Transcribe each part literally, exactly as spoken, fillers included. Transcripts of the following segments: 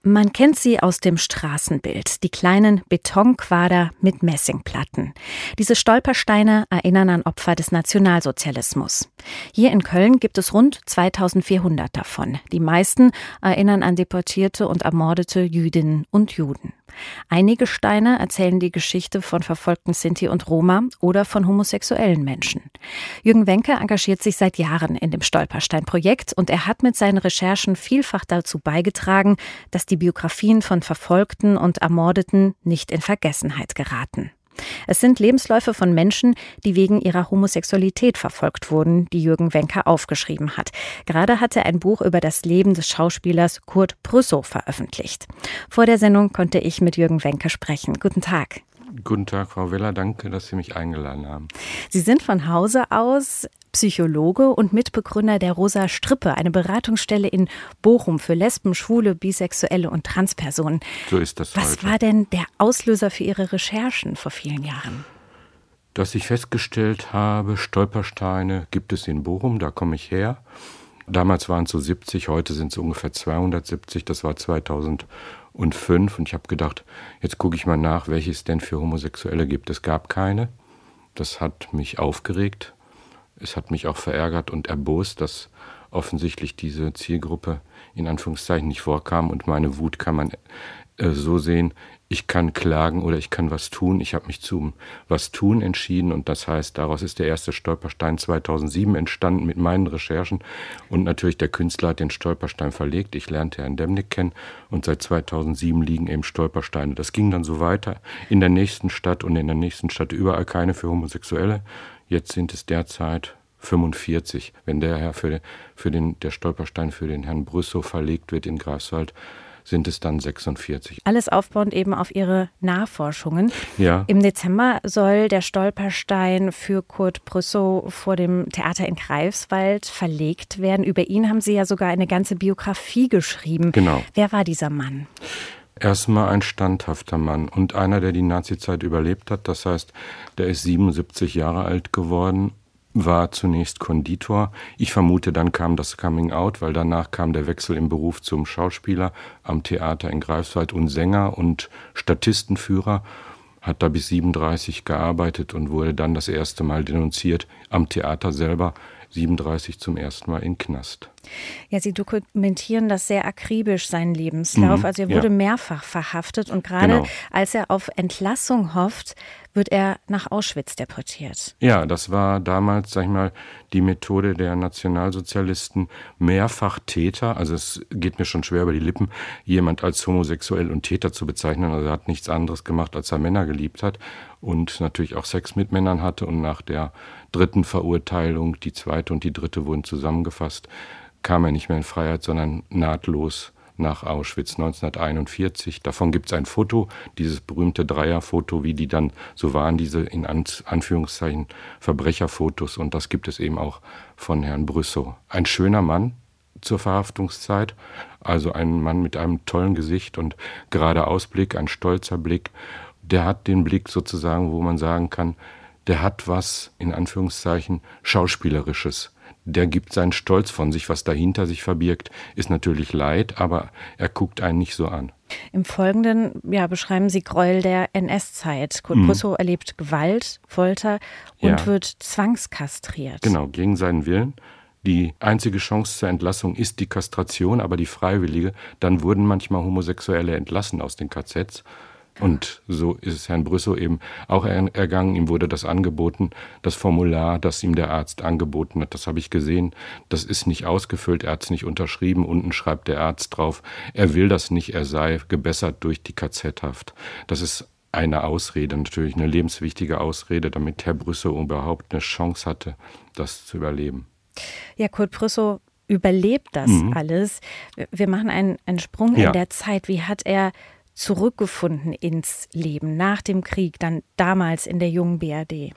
Man kennt sie aus dem Straßenbild, die kleinen Betonquader mit Messingplatten. Diese Stolpersteine erinnern an Opfer des Nationalsozialismus. Hier in Köln gibt es rund zweitausendvierhundert davon. Die meisten erinnern an deportierte und ermordete Jüdinnen und Juden. Einige Steine erzählen die Geschichte von verfolgten Sinti und Roma oder von homosexuellen Menschen. Jürgen Wenke engagiert sich seit Jahren in dem Stolperstein-Projekt und er hat mit seinen Recherchen vielfach dazu beigetragen, dass die Biografien von Verfolgten und Ermordeten nicht in Vergessenheit geraten. Es sind Lebensläufe von Menschen, die wegen ihrer Homosexualität verfolgt wurden, die Jürgen Wenke aufgeschrieben hat. Gerade hat er ein Buch über das Leben des Schauspielers Kurt Brüssow veröffentlicht. Vor der Sendung konnte ich mit Jürgen Wenke sprechen. Guten Tag. Guten Tag, Frau Weller. Danke, dass Sie mich eingeladen haben. Sie sind von Hause aus Psychologe und Mitbegründer der Rosa Strippe, eine Beratungsstelle in Bochum für Lesben, Schwule, Bisexuelle und Transpersonen. So ist das Was heute. war denn der Auslöser für Ihre Recherchen vor vielen Jahren? Dass ich festgestellt habe, Stolpersteine gibt es in Bochum, da komme ich her. Damals waren es so siebzig, heute sind es ungefähr zweihundertsiebzig, das war zweitausendfünf. Und ich habe gedacht, jetzt gucke ich mal nach, welche es denn für Homosexuelle gibt. Es gab keine. Das hat mich aufgeregt. Es hat mich auch verärgert und erbost, dass offensichtlich diese Zielgruppe in Anführungszeichen nicht vorkam. Und meine Wut kann man äh, so sehen, ich kann klagen oder ich kann was tun. Ich habe mich zum was tun entschieden und das heißt, daraus ist der erste Stolperstein zweitausendsieben entstanden mit meinen Recherchen. Und natürlich der Künstler hat den Stolperstein verlegt. Ich lernte Herrn Demnig kennen und seit zweitausendsieben liegen eben Stolpersteine. Das ging dann so weiter in der nächsten Stadt und in der nächsten Stadt überall keine für Homosexuelle. Jetzt sind es derzeit fünfundvierzig. Wenn der Herr für, für den, der Stolperstein für den Herrn Brüssow verlegt wird in Greifswald, sind es dann sechsundvierzig. Alles aufbauend eben auf Ihre Nachforschungen. Ja. Im Dezember soll der Stolperstein für Kurt Brüssow vor dem Theater in Greifswald verlegt werden. Über ihn haben Sie ja sogar eine ganze Biografie geschrieben. Genau. Wer war dieser Mann? Erstmal ein standhafter Mann und einer, der die Nazizeit überlebt hat. Das heißt, der ist siebenundsiebzig Jahre alt geworden, war zunächst Konditor. Ich vermute, dann kam das Coming Out, weil danach kam der Wechsel im Beruf zum Schauspieler am Theater in Greifswald und Sänger und Statistenführer. Hat da bis siebenunddreißig gearbeitet und wurde dann das erste Mal denunziert am Theater selber. siebenunddreißig zum ersten Mal in Knast. Ja, Sie dokumentieren das sehr akribisch, seinen Lebenslauf. Mhm, also er wurde ja. mehrfach verhaftet und gerade Genau. als er auf Entlassung hofft, wird er nach Auschwitz deportiert. Ja, das war damals, sag ich mal, die Methode der Nationalsozialisten, mehrfach Täter, also es geht mir schon schwer über die Lippen, jemand als homosexuell und Täter zu bezeichnen. Also er hat nichts anderes gemacht, als er Männer geliebt hat und natürlich auch Sex mit Männern hatte und nach der dritten Verurteilung, die zweite und die dritte wurden zusammengefasst, kam er nicht mehr in Freiheit, sondern nahtlos nach Auschwitz neunzehnhunderteinundvierzig. Davon gibt es ein Foto, dieses berühmte Dreierfoto, wie die dann, so waren diese in Anführungszeichen Verbrecherfotos und das gibt es eben auch von Herrn Brüssow. Ein schöner Mann zur Verhaftungszeit, also ein Mann mit einem tollen Gesicht und gerader Ausblick, ein stolzer Blick. Der hat den Blick sozusagen, wo man sagen kann, der hat was, in Anführungszeichen, Schauspielerisches. Der gibt seinen Stolz von sich, was dahinter sich verbirgt, ist natürlich Leid, aber er guckt einen nicht so an. Im Folgenden ja, beschreiben Sie Gräuel der N S-Zeit. Kurt Mhm. Brüssow erlebt Gewalt, Folter und Ja. wird zwangskastriert. Genau, gegen seinen Willen. Die einzige Chance zur Entlassung ist die Kastration, aber die freiwillige. Dann wurden manchmal Homosexuelle entlassen aus den K Zs. Und so ist es Herrn Brüssow eben auch ergangen. Ihm wurde das angeboten, das Formular, das ihm der Arzt angeboten hat, das habe ich gesehen. Das ist nicht ausgefüllt, er hat es nicht unterschrieben. Unten schreibt der Arzt drauf, er will das nicht, er sei gebessert durch die K Z-Haft. Das ist eine Ausrede, natürlich eine lebenswichtige Ausrede, damit Herr Brüssow überhaupt eine Chance hatte, das zu überleben. Ja, Kurt Brüssow überlebt das Mhm. alles. Wir machen einen, einen Sprung Ja. in der Zeit. Wie hat er zurückgefunden ins Leben nach dem Krieg, dann damals in der jungen B R D?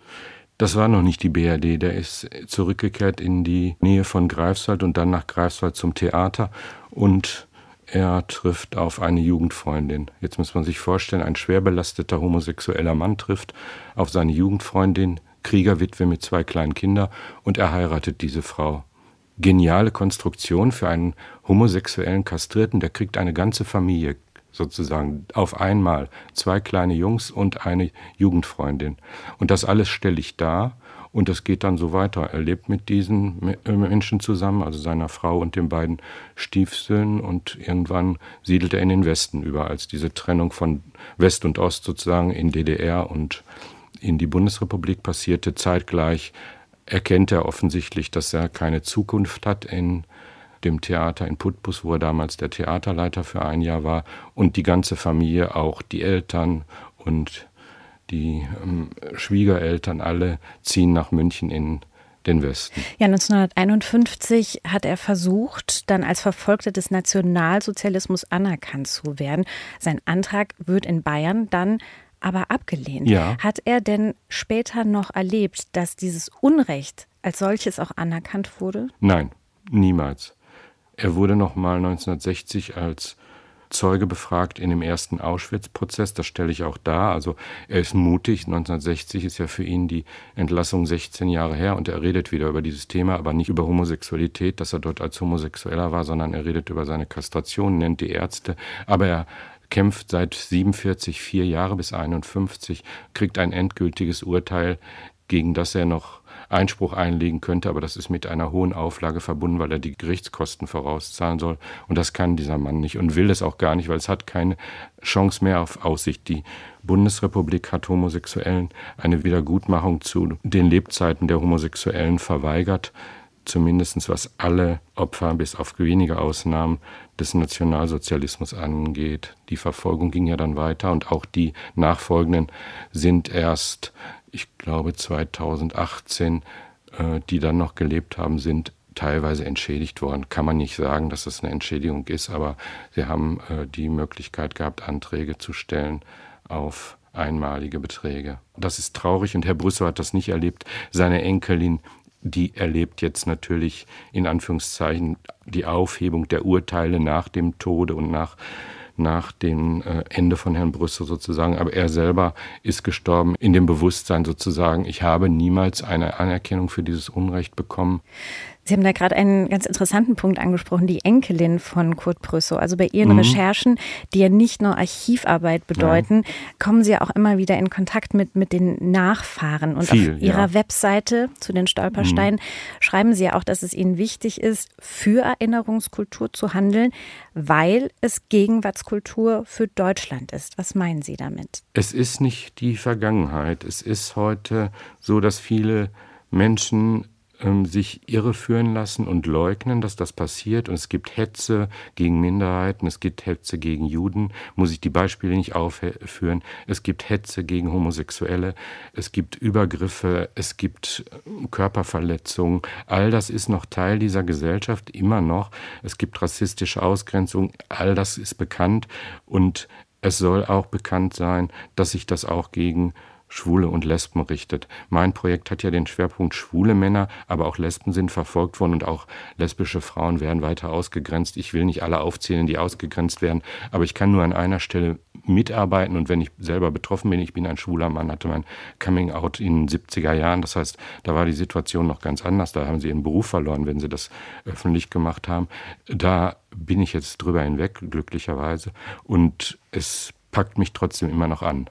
Das war noch nicht die B R D, der ist zurückgekehrt in die Nähe von Greifswald und dann nach Greifswald zum Theater und er trifft auf eine Jugendfreundin. Jetzt muss man sich vorstellen, ein schwer belasteter homosexueller Mann trifft auf seine Jugendfreundin, Kriegerwitwe mit zwei kleinen Kindern und er heiratet diese Frau. geniale Konstruktion für einen homosexuellen Kastrierten, der kriegt eine ganze Familie sozusagen auf einmal, zwei kleine Jungs und eine Jugendfreundin. Und das alles stelle ich dar und das geht dann so weiter. Er lebt mit diesen Menschen zusammen, also seiner Frau und den beiden Stiefsöhnen, und irgendwann siedelt er in den Westen über, als diese Trennung von West und Ost sozusagen in D D R und in die Bundesrepublik passierte. Zeitgleich erkennt er offensichtlich, dass er keine Zukunft hat in dem Theater in Putbus, wo er damals der Theaterleiter für ein Jahr war, und die ganze Familie, auch die Eltern und die ähm, Schwiegereltern, alle ziehen nach München in den Westen. Ja, neunzehnhunderteinundfünfzig hat er versucht, dann als Verfolgter des Nationalsozialismus anerkannt zu werden. Sein Antrag wird in Bayern dann aber abgelehnt. Ja. Hat er denn später noch erlebt, dass dieses Unrecht als solches auch anerkannt wurde? Nein, niemals. Er wurde noch mal neunzehnhundertsechzig als Zeuge befragt in dem ersten Auschwitz-Prozess. Das stelle ich auch dar. Also er ist mutig. neunzehnhundertsechzig ist ja für ihn die Entlassung sechzehn Jahre her und er redet wieder über dieses Thema, aber nicht über Homosexualität, dass er dort als Homosexueller war, sondern er redet über seine Kastration, nennt die Ärzte. Aber er kämpft seit siebenundvierzig, vier Jahre bis einundfünfzig, kriegt ein endgültiges Urteil, gegen das er noch Einspruch einlegen könnte, aber das ist mit einer hohen Auflage verbunden, weil er die Gerichtskosten vorauszahlen soll. Und das kann dieser Mann nicht und will es auch gar nicht, weil es hat keine Chance mehr auf Aussicht. Die Bundesrepublik hat Homosexuellen eine Wiedergutmachung zu den Lebzeiten der Homosexuellen verweigert, zumindest was alle Opfer bis auf wenige Ausnahmen des Nationalsozialismus angeht. Die Verfolgung ging ja dann weiter und auch die nachfolgenden sind erst, ich glaube zweitausendachtzehn, äh, die dann noch gelebt haben, sind teilweise entschädigt worden. Kann man nicht sagen, dass das eine Entschädigung ist, aber sie haben äh, die Möglichkeit gehabt, Anträge zu stellen auf einmalige Beträge. Das ist traurig und Herr Brüssow hat das nicht erlebt. Seine Enkelin, die erlebt jetzt natürlich in Anführungszeichen die Aufhebung der Urteile nach dem Tode und nach nach dem äh, Ende von Herrn Brüssow sozusagen. Aber er selber ist gestorben in dem Bewusstsein sozusagen, ich habe niemals eine Anerkennung für dieses Unrecht bekommen. Sie haben da gerade einen ganz interessanten Punkt angesprochen, die Enkelin von Kurt Brüssow. Also bei Ihren mhm. Recherchen, die ja nicht nur Archivarbeit bedeuten, ja. kommen Sie ja auch immer wieder in Kontakt mit, mit den Nachfahren. Und Viel, auf Ihrer ja. Webseite zu den Stolpersteinen mhm. schreiben Sie ja auch, dass es Ihnen wichtig ist, für Erinnerungskultur zu handeln, weil es Gegenwartskultur für Deutschland ist. Was meinen Sie damit? Es ist nicht die Vergangenheit. Es ist heute so, dass viele Menschen sich irreführen lassen und leugnen, dass das passiert. Und es gibt Hetze gegen Minderheiten, es gibt Hetze gegen Juden, muss ich die Beispiele nicht aufführen. Es gibt Hetze gegen Homosexuelle, es gibt Übergriffe, es gibt Körperverletzungen. All das ist noch Teil dieser Gesellschaft, immer noch. Es gibt rassistische Ausgrenzung, all das ist bekannt. Und es soll auch bekannt sein, dass sich das auch gegen Schwule und Lesben richtet. Mein Projekt hat ja den Schwerpunkt schwule Männer, aber auch Lesben sind verfolgt worden und auch lesbische Frauen werden weiter ausgegrenzt. Ich will nicht alle aufzählen, die ausgegrenzt werden, aber ich kann nur an einer Stelle mitarbeiten und wenn ich selber betroffen bin, ich bin ein schwuler Mann, hatte mein Coming-out in den siebziger Jahren, das heißt, da war die Situation noch ganz anders, da haben sie ihren Beruf verloren, wenn sie das öffentlich gemacht haben. Da bin ich jetzt drüber hinweg, glücklicherweise, und es packt mich trotzdem immer noch an.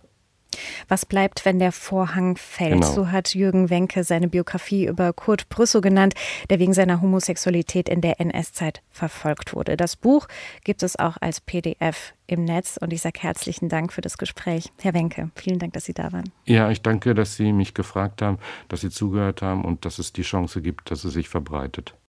Was bleibt, wenn der Vorhang fällt? Genau. So hat Jürgen Wenke seine Biografie über Kurt Brüssow genannt, der wegen seiner Homosexualität in der N S-Zeit verfolgt wurde. Das Buch gibt es auch als P D F im Netz und ich sage herzlichen Dank für das Gespräch. Herr Wenke, vielen Dank, dass Sie da waren. Ja, ich danke, dass Sie mich gefragt haben, dass Sie zugehört haben und dass es die Chance gibt, dass es sich verbreitet.